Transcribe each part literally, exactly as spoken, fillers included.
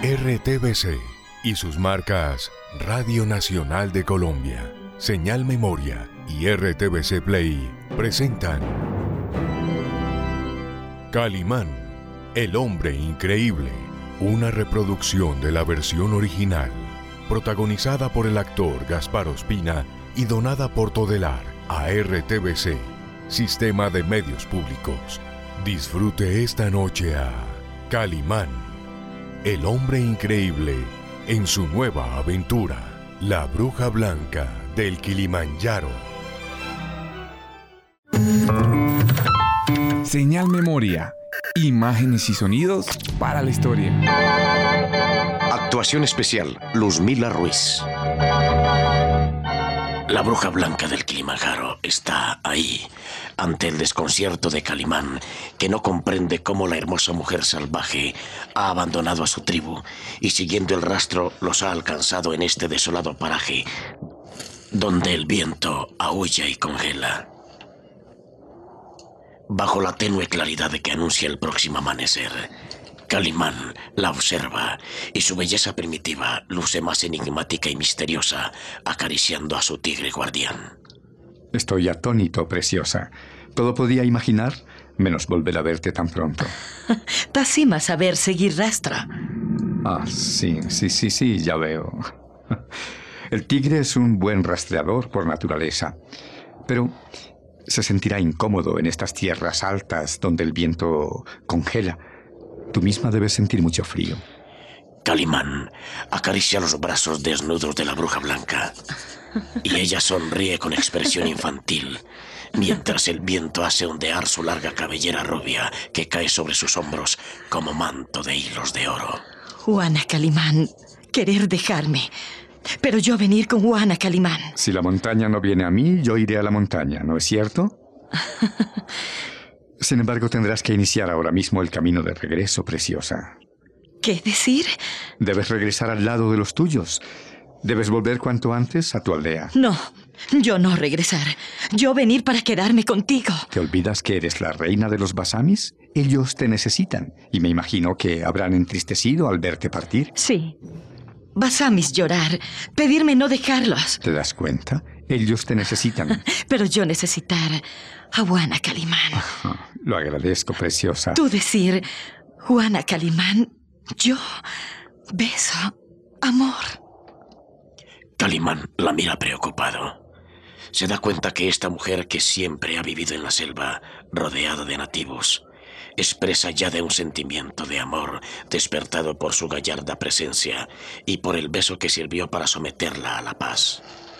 R T V C y sus marcas Radio Nacional de Colombia, Señal Memoria y R T V C Play presentan Calimán, el hombre increíble, una reproducción de la versión original, protagonizada por el actor Gaspar Ospina y donada por Todelar a R T V C, Sistema de Medios Públicos. Disfrute esta noche a Calimán, el hombre increíble, en su nueva aventura, La Bruja Blanca del Kilimanjaro. Señal Memoria. Imágenes y sonidos para la historia. Actuación especial, Luzmila Ruiz. La Bruja Blanca del Kilimanjaro está ahí, ante el desconcierto de Calimán, que no comprende cómo la hermosa mujer salvaje ha abandonado a su tribu y, siguiendo el rastro, los ha alcanzado en este desolado paraje, donde el viento aúlla y congela. Bajo la tenue claridad que anuncia el próximo amanecer, Calimán la observa y su belleza primitiva luce más enigmática y misteriosa, acariciando a su tigre guardián. Estoy atónito, preciosa. Todo podía imaginar, menos volver a verte tan pronto. Tasima saber seguir rastra. Ah, sí, sí, sí, sí, ya veo. El tigre es un buen rastreador por naturaleza, pero se sentirá incómodo en estas tierras altas donde el viento congela. Tú misma debes sentir mucho frío. Calimán acaricia los brazos desnudos de la Bruja Blanca y ella sonríe con expresión infantil, mientras el viento hace ondear su larga cabellera rubia que cae sobre sus hombros como manto de hilos de oro. Juana Calimán, querer dejarme, pero yo venir con Juana Calimán. Si la montaña no viene a mí, yo iré a la montaña, ¿no es cierto? Sin embargo, tendrás que iniciar ahora mismo el camino de regreso, preciosa. ¿Qué decir? Debes regresar al lado de los tuyos. Debes volver cuanto antes a tu aldea. No, yo no regresar. Yo venir para quedarme contigo. ¿Te olvidas que eres la reina de los Basamis? Ellos te necesitan y me imagino que habrán entristecido al verte partir. Sí. Basamis llorar, pedirme no dejarlos. ¿Te das cuenta? Ellos te necesitan. Pero yo necesitar a Juana Calimán. Ajá, lo agradezco, preciosa. Tú decir, Juana Calimán, yo, beso, amor. Calimán la mira preocupado. Se da cuenta que esta mujer, que siempre ha vivido en la selva, rodeada de nativos, expresa ya de un sentimiento de amor despertado por su gallarda presencia y por el beso que sirvió para someterla a la paz.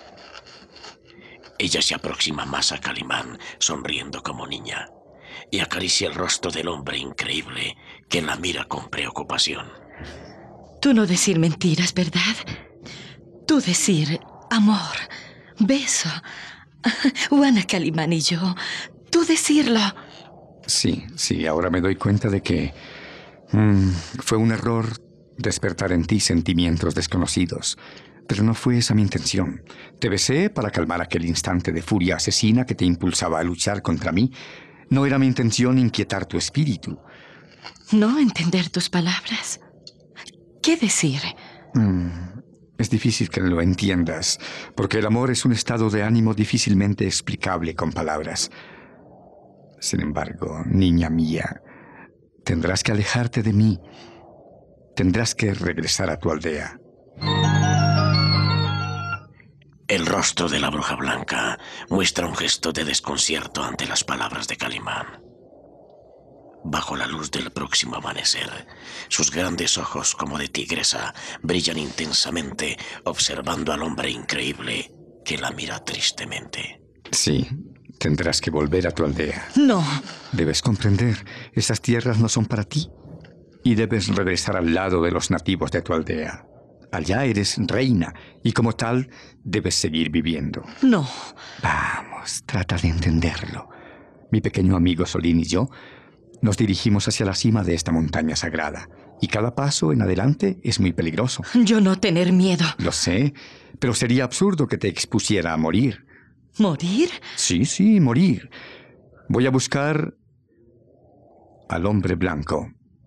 Ella se aproxima más a Calimán, sonriendo como niña, y acaricia el rostro del hombre increíble que la mira con preocupación. Tú no decir mentiras, ¿verdad? Tú decir amor, beso. Juana Calimán y yo, tú decirlo. Sí, sí, ahora me doy cuenta de que mmm, fue un error despertar en ti sentimientos desconocidos. Pero no fue esa mi intención. Te besé para calmar aquel instante de furia asesina que te impulsaba a luchar contra mí. No era mi intención inquietar tu espíritu. No entender tus palabras. ¿Qué decir? Mm, es difícil que lo entiendas, porque el amor es un estado de ánimo difícilmente explicable con palabras. Sin embargo, niña mía, tendrás que alejarte de mí. Tendrás que regresar a tu aldea. El rostro de la Bruja Blanca muestra un gesto de desconcierto ante las palabras de Calimán. Bajo la luz del próximo amanecer, sus grandes ojos como de tigresa brillan intensamente, observando al hombre increíble que la mira tristemente. Sí, tendrás que volver a tu aldea. No. Debes comprender, esas tierras no son para ti. Y debes regresar al lado de los nativos de tu aldea. Allá eres reina y como tal debes seguir viviendo. No. Vamos, trata de entenderlo. Mi pequeño amigo Solín y yo nos dirigimos hacia la cima de esta montaña sagrada y cada paso en adelante es muy peligroso. Yo no tener miedo. Lo sé, pero sería absurdo que te expusiera a morir. ¿Morir? Sí, sí, morir. Voy a buscar al hombre blanco.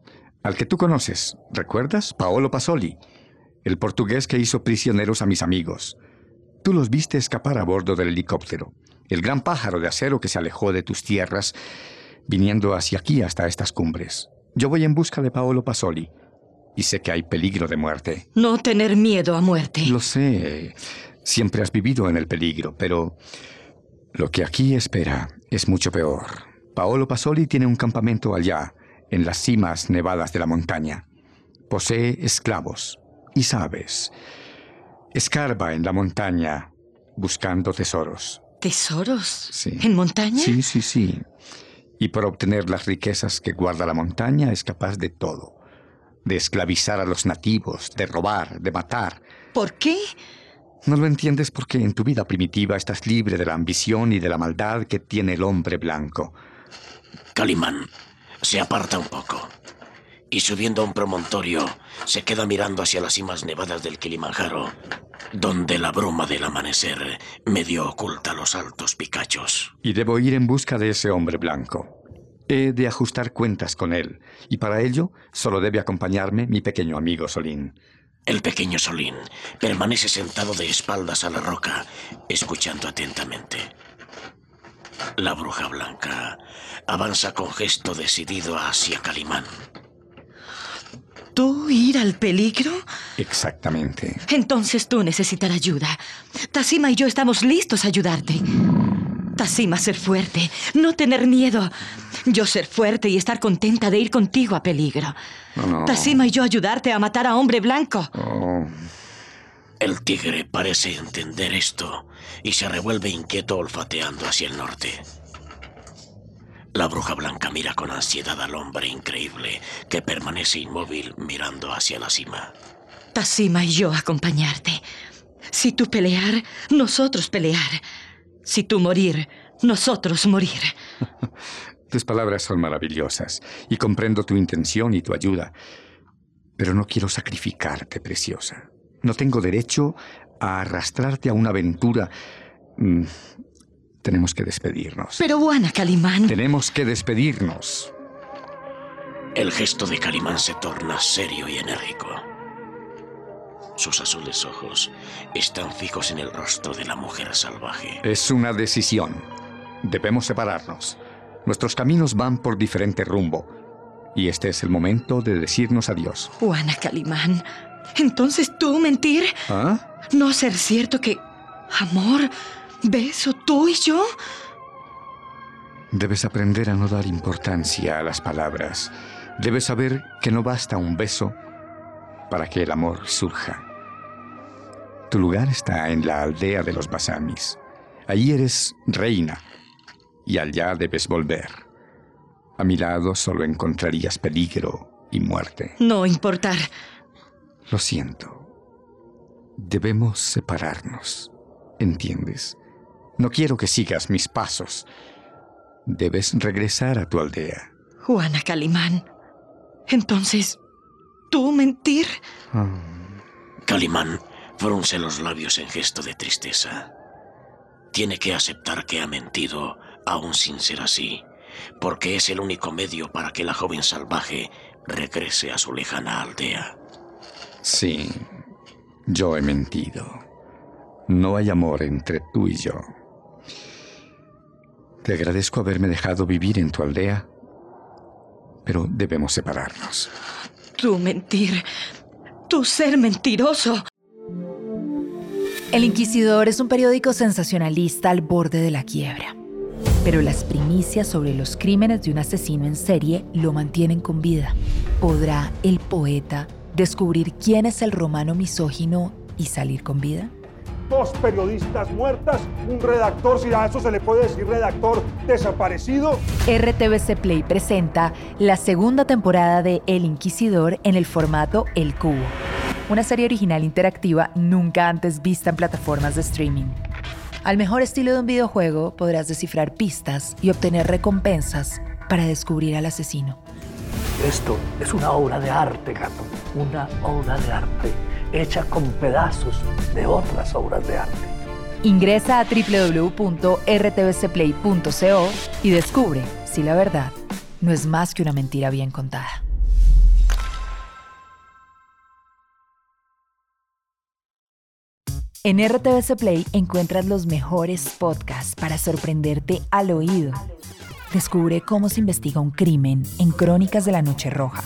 Al que tú conoces, ¿recuerdas? Paolo Pasoli, el portugués que hizo prisioneros a mis amigos. Tú los viste escapar a bordo del helicóptero, el gran pájaro de acero que se alejó de tus tierras, viniendo hacia aquí hasta estas cumbres. Yo voy en busca de Paolo Pasoli y sé que hay peligro de muerte. No tener miedo a muerte. Lo sé. Siempre has vivido en el peligro, pero lo que aquí espera es mucho peor. Paolo Pasoli tiene un campamento allá, en las cimas nevadas de la montaña. Posee esclavos. Y sabes, escarba en la montaña buscando tesoros. ¿Tesoros? Sí. ¿En montaña? Sí, sí, sí. Y por obtener las riquezas que guarda la montaña es capaz de todo. De esclavizar a los nativos, de robar, de matar. ¿Por qué? No lo entiendes porque en tu vida primitiva estás libre de la ambición y de la maldad que tiene el hombre blanco. Calimán se aparta un poco y subiendo a un promontorio se queda mirando hacia las cimas nevadas del Kilimanjaro, donde la bruma del amanecer medio oculta los altos picachos. Y debo ir en busca de ese hombre blanco. He de ajustar cuentas con él, y para ello solo debe acompañarme mi pequeño amigo Solín. El pequeño Solín permanece sentado de espaldas a la roca, escuchando atentamente. La bruja blanca avanza con gesto decidido hacia Calimán. ¿Tú ir al peligro? Exactamente. Entonces tú necesitas ayuda. Tassima y yo estamos listos a ayudarte. Tassima, ser fuerte, no tener miedo. Yo ser fuerte y estar contenta de ir contigo a peligro. No, no. Tassima y yo ayudarte a matar a hombre blanco. Oh. El tigre parece entender esto y se revuelve inquieto olfateando hacia el norte. La bruja blanca mira con ansiedad al hombre increíble que permanece inmóvil mirando hacia la cima. Tassima y yo acompañarte. Si tú pelear, nosotros pelear. Si tú morir, nosotros morir. Tus palabras son maravillosas y comprendo tu intención y tu ayuda. Pero no quiero sacrificarte, preciosa. No tengo derecho a arrastrarte a una aventura. Mm, tenemos que despedirnos. Pero Huana Calimán... Tenemos que despedirnos. El gesto de Calimán se torna serio y enérgico. Sus azules ojos están fijos en el rostro de la mujer salvaje. Es una decisión. Debemos separarnos. Nuestros caminos van por diferente rumbo. Y este es el momento de decirnos adiós. Huana Calimán, ¿entonces tú mentir? ¿Ah? ¿No ser cierto que... amor, beso, tú y yo? Debes aprender a no dar importancia a las palabras. Debes saber que no basta un beso para que el amor surja. Tu lugar está en la aldea de los Basamis. Allí eres reina y allá debes volver. A mi lado solo encontrarías peligro y muerte. No importar. Lo siento. Debemos separarnos. ¿Entiendes? No quiero que sigas mis pasos. Debes regresar a tu aldea. Huana Calimán, entonces, ¿tú mentir? Oh. Calimán frunce los labios en gesto de tristeza. Tiene que aceptar que ha mentido, aún sin ser así, porque es el único medio para que la joven salvaje regrese a su lejana aldea. Sí, yo he mentido. No hay amor entre tú y yo. Te agradezco haberme dejado vivir en tu aldea, pero debemos separarnos. Tú mentir, tú ser mentiroso. El Inquisidor es un periódico sensacionalista al borde de la quiebra. Pero las primicias sobre los crímenes de un asesino en serie lo mantienen con vida. ¿Podrá el poeta descubrir quién es el romano misógino y salir con vida? Dos periodistas muertas, un redactor, si a eso se le puede decir redactor, desaparecido. R T V C Play presenta la segunda temporada de El Inquisidor en el formato El Cubo. Una serie original interactiva nunca antes vista en plataformas de streaming. Al mejor estilo de un videojuego podrás descifrar pistas y obtener recompensas para descubrir al asesino. Esto es una obra de arte, gato. Una obra de arte hecha con pedazos de otras obras de arte. Ingresa a doble u doble u doble u punto r t v c play punto co y descubre si la verdad no es más que una mentira bien contada. En R T V C Play encuentras los mejores podcasts para sorprenderte al oído. Descubre cómo se investiga un crimen en Crónicas de la Noche Roja.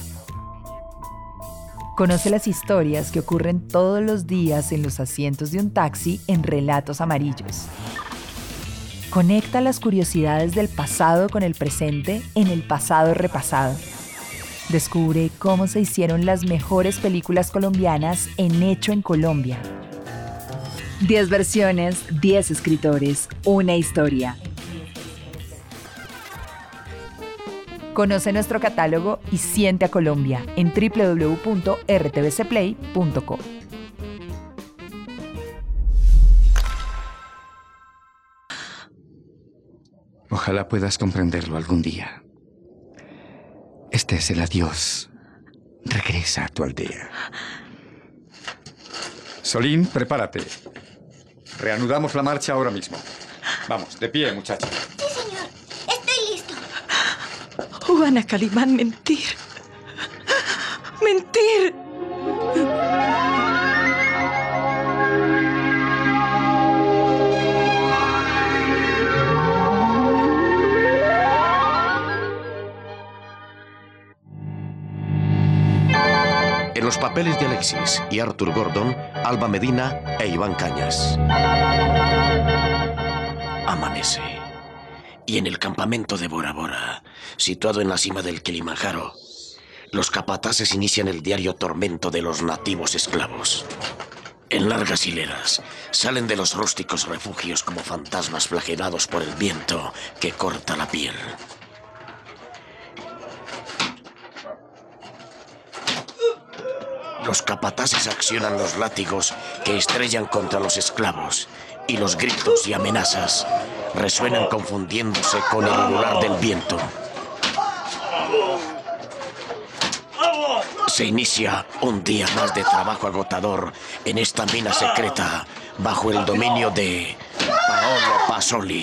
Conoce las historias que ocurren todos los días en los asientos de un taxi en Relatos Amarillos. Conecta las curiosidades del pasado con el presente en El Pasado Repasado. Descubre cómo se hicieron las mejores películas colombianas en Hecho en Colombia. diez versiones, diez escritores, una historia. Conoce nuestro catálogo y siente a Colombia en doble u doble u doble u punto r t v c play punto com. Ojalá puedas comprenderlo algún día. Este es el adiós. Regresa a tu aldea. Solín, prepárate. Reanudamos la marcha ahora mismo. Vamos, de pie, muchacha. Sí, señor. Estoy listo. Juana Calimán, mentir. Mentir. En los papeles de Alexis y Arthur Gordon, Alba Medina e Iván Cañas. Amanece. Y en el campamento de Bora Bora, situado en la cima del Kilimanjaro, los capataces inician el diario tormento de los nativos esclavos. En largas hileras, salen de los rústicos refugios como fantasmas flagelados por el viento que corta la piel. Los capataces accionan los látigos que estrellan contra los esclavos y los gritos y amenazas resuenan confundiéndose con el ulular del viento. Se inicia un día más de trabajo agotador en esta mina secreta bajo el dominio de Paolo Pasolini.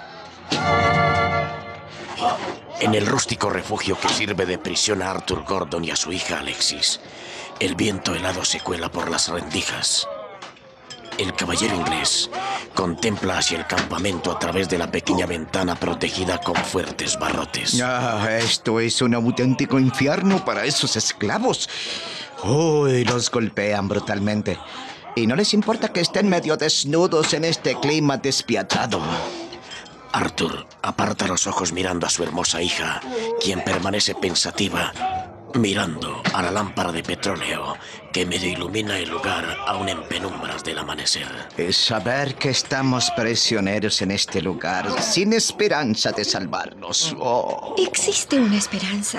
En el rústico refugio que sirve de prisión a Arthur Gordon y a su hija Alexis, el viento helado se cuela por las rendijas. El caballero inglés contempla hacia el campamento a través de la pequeña ventana protegida con fuertes barrotes. Ah, esto es un auténtico infierno para esos esclavos. Uy, los golpean brutalmente. Y no les importa que estén medio desnudos en este clima despiadado. Arthur aparta los ojos mirando a su hermosa hija, quien permanece pensativa, mirando a la lámpara de petróleo que medio ilumina el lugar aún en penumbras del amanecer. Es saber que estamos prisioneros en este lugar, sin esperanza de salvarnos. Oh. Existe una esperanza.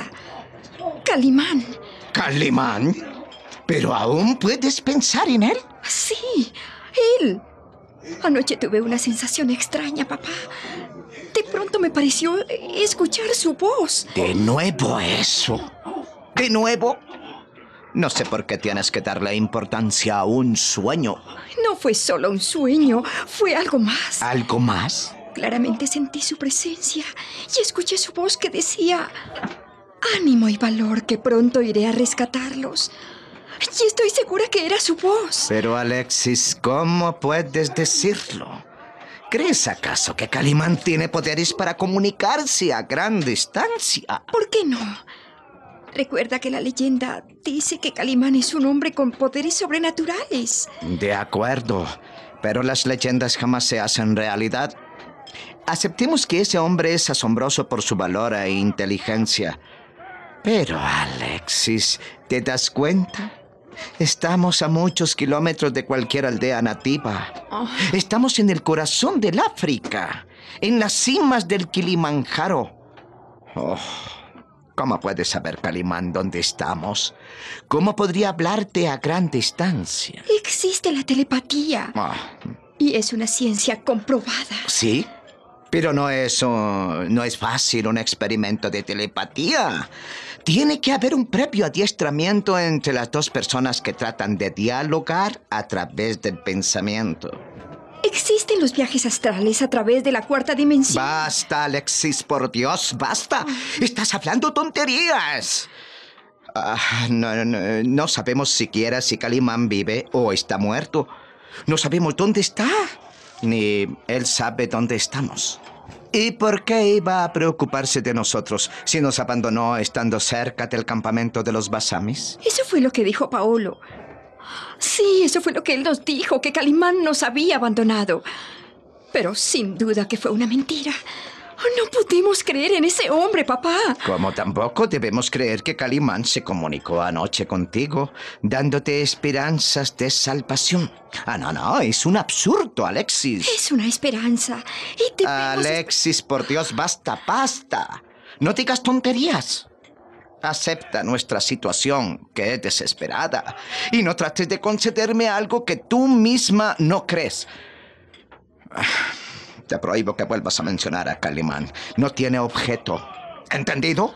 Calimán. ¿Calimán? ¿Pero aún puedes pensar en él? Sí, él. Anoche tuve una sensación extraña, papá. De pronto me pareció escuchar su voz. ¿De nuevo eso? ¿De nuevo? No sé por qué tienes que darle importancia a un sueño. No fue solo un sueño, fue algo más. ¿Algo más? Claramente sentí su presencia y escuché su voz que decía: ánimo y valor, que pronto iré a rescatarlos. Y estoy segura que era su voz. Pero Alexis, ¿cómo puedes decirlo? ¿Crees acaso que Calimán tiene poderes para comunicarse a gran distancia? ¿Por qué no? Recuerda que la leyenda dice que Calimán es un hombre con poderes sobrenaturales. De acuerdo, pero las leyendas jamás se hacen realidad. Aceptemos que ese hombre es asombroso por su valor e inteligencia. Pero, Alexis, ¿te das cuenta? Estamos a muchos kilómetros de cualquier aldea nativa. Oh. Estamos en el corazón del África, en las cimas del Kilimanjaro. Oh, ¿cómo puede saber Calimán dónde estamos? ¿Cómo podría hablarte a gran distancia? Existe la telepatía. Oh. Y es una ciencia comprobada. ¿Sí? Pero no es, uh, no es fácil un experimento de telepatía. Tiene que haber un previo adiestramiento entre las dos personas que tratan de dialogar a través del pensamiento. Existen los viajes astrales a través de la cuarta dimensión. Basta, Alexis, por Dios, basta. Estás hablando tonterías. Ah, no, no, no sabemos siquiera si Calimán vive o está muerto. No sabemos dónde está, ni él sabe dónde estamos. ¿Y por qué iba a preocuparse de nosotros si nos abandonó estando cerca del campamento de los Basamis? Eso fue lo que dijo Paolo. Sí, eso fue lo que él nos dijo, que Calimán nos había abandonado. Pero sin duda que fue una mentira. No pudimos creer en ese hombre, papá. Como tampoco debemos creer que Calimán se comunicó anoche contigo, dándote esperanzas de salvación. Ah, no, no, es un absurdo, Alexis. Es una esperanza. Y debemos... Alexis, por Dios, basta, basta. No digas tonterías. Acepta nuestra situación, que es desesperada, y no trates de concederme algo que tú misma no crees. Te prohíbo que vuelvas a mencionar a Calimán. No tiene objeto. ¿Entendido?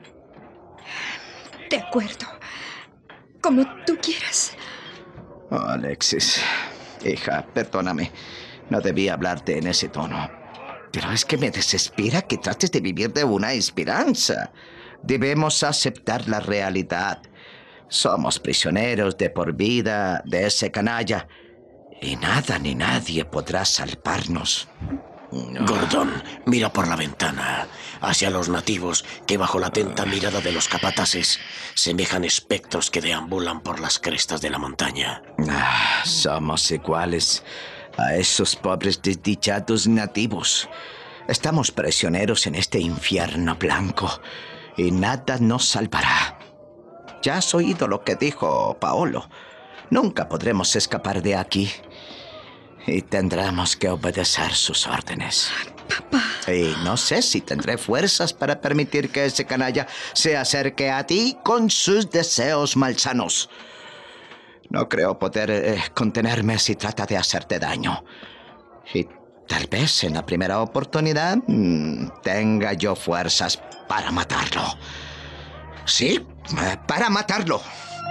De acuerdo. Como tú quieras. Oh, Alexis, hija, perdóname. No debía hablarte en ese tono. Pero es que me desespera que trates de vivir de una esperanza. Debemos aceptar la realidad. Somos prisioneros de por vida de ese canalla. Y nada ni nadie podrá salvarnos. No. Gordon, mira por la ventana hacia los nativos que bajo la atenta mirada de los capataces semejan espectros que deambulan por las crestas de la montaña. Ah, somos iguales a esos pobres desdichados nativos. Estamos prisioneros en este infierno blanco y nada nos salvará. Ya has oído lo que dijo Paolo. Nunca podremos escapar de aquí. Y tendremos que obedecer sus órdenes. Papá. Y no sé si tendré fuerzas para permitir que ese canalla se acerque a ti con sus deseos malsanos. No creo poder eh, contenerme si trata de hacerte daño. Y tal vez en la primera oportunidad mmm, tenga yo fuerzas para matarlo. Sí, eh, para matarlo.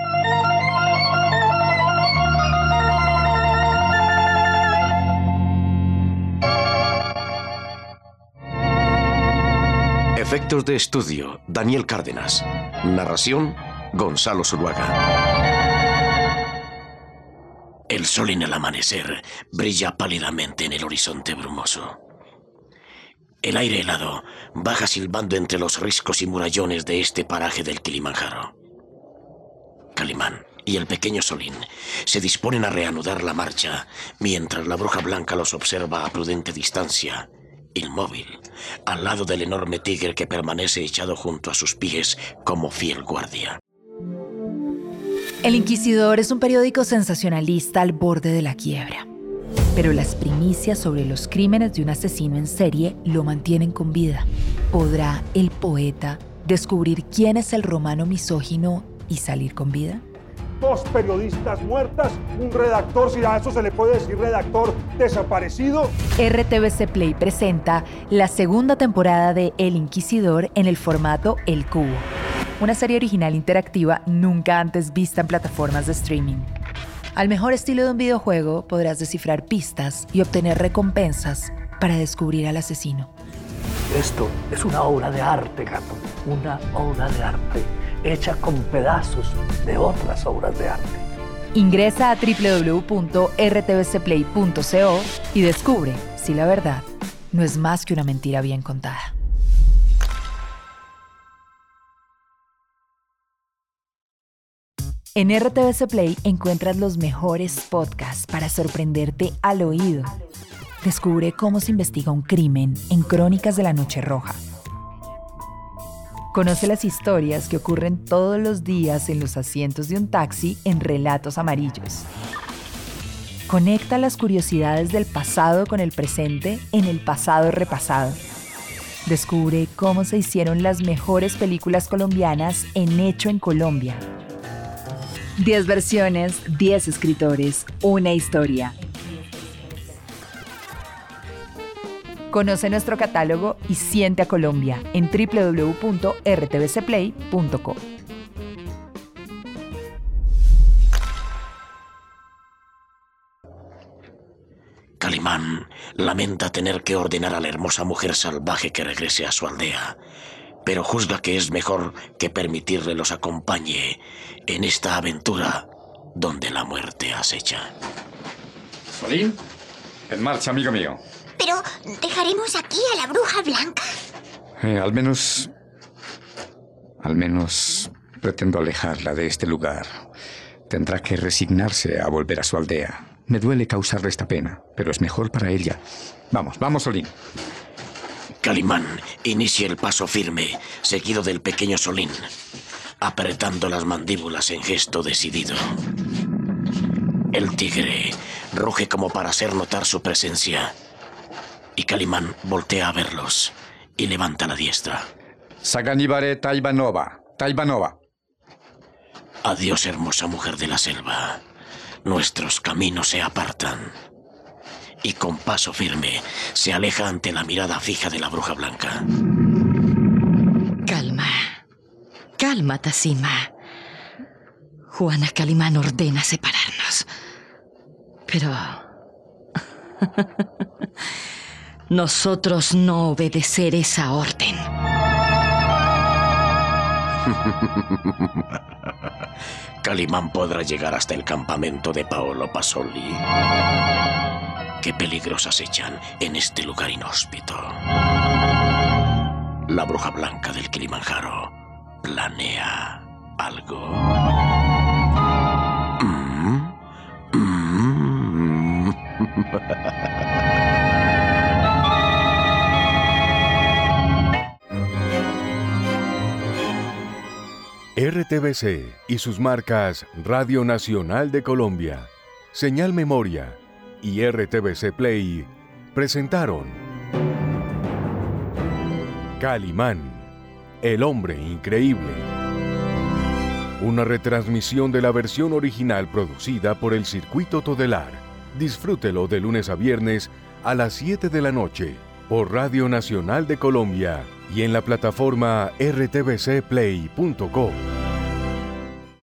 Efectos de estudio, Daniel Cárdenas. Narración, Gonzalo Zuluaga. El sol en el amanecer brilla pálidamente en el horizonte brumoso. El aire helado baja silbando entre los riscos y murallones de este paraje del Kilimanjaro. Calimán y el pequeño Solín se disponen a reanudar la marcha mientras la bruja blanca los observa a prudente distancia, inmóvil, al lado del enorme tigre que permanece echado junto a sus pies como fiel guardia. El Inquisidor es un periódico sensacionalista al borde de la quiebra. Pero las primicias sobre los crímenes de un asesino en serie lo mantienen con vida. ¿Podrá el poeta descubrir quién es el romano misógino y salir con vida? Dos periodistas muertas, un redactor, si a eso se le puede decir redactor, desaparecido. R T V C Play presenta la segunda temporada de El Inquisidor en el formato El Cubo. Una serie original interactiva nunca antes vista en plataformas de streaming. Al mejor estilo de un videojuego podrás descifrar pistas y obtener recompensas para descubrir al asesino. Esto es una obra de arte, gato. Una obra de arte hecha con pedazos de otras obras de arte. Ingresa a doble u doble u doble u punto r t v c play punto co y descubre si la verdad no es más que una mentira bien contada. En R T V C Play encuentras los mejores podcasts para sorprenderte al oído. Descubre cómo se investiga un crimen en Crónicas de la Noche Roja. Conoce las historias que ocurren todos los días en los asientos de un taxi en Relatos Amarillos. Conecta las curiosidades del pasado con el presente en El Pasado Repasado. Descubre cómo se hicieron las mejores películas colombianas en Hecho en Colombia. diez versiones, diez escritores, una historia. Conoce nuestro catálogo y siente a Colombia en doble u doble u doble u punto r t v c play punto co. Calimán lamenta tener que ordenar a la hermosa mujer salvaje que regrese a su aldea, pero juzga que es mejor que permitirle los acompañe en esta aventura donde la muerte acecha. Solín, en marcha, amigo mío. Pero, ¿dejaremos aquí a la bruja blanca? Eh, al menos... Al menos pretendo alejarla de este lugar. Tendrá que resignarse a volver a su aldea. Me duele causarle esta pena, pero es mejor para ella. Vamos, vamos, Solín. Calimán inicia el paso firme, seguido del pequeño Solín, apretando las mandíbulas en gesto decidido. El tigre ruge como para hacer notar su presencia, y Calimán voltea a verlos y levanta la diestra. Saganibare Taibanova, Taibanova. Adiós, hermosa mujer de la selva. Nuestros caminos se apartan. Y con paso firme se aleja ante la mirada fija de la bruja blanca. Calma. Calma, Tassima. Juana Calimán ordena separarnos. Pero... nosotros no obedecer esa orden. Calimán podrá llegar hasta el campamento de Paolo Pasoli. ¿Qué peligros acechan en este lugar inhóspito? La bruja blanca del Kilimanjaro planea algo. Mm, mm. R T V C y sus marcas Radio Nacional de Colombia, Señal Memoria y R T V C Play presentaron Calimán, el hombre increíble. Una retransmisión de la versión original producida por el Circuito Todelar. Disfrútelo de lunes a viernes a las siete de la noche por Radio Nacional de Colombia y en la plataforma r t v c play punto com.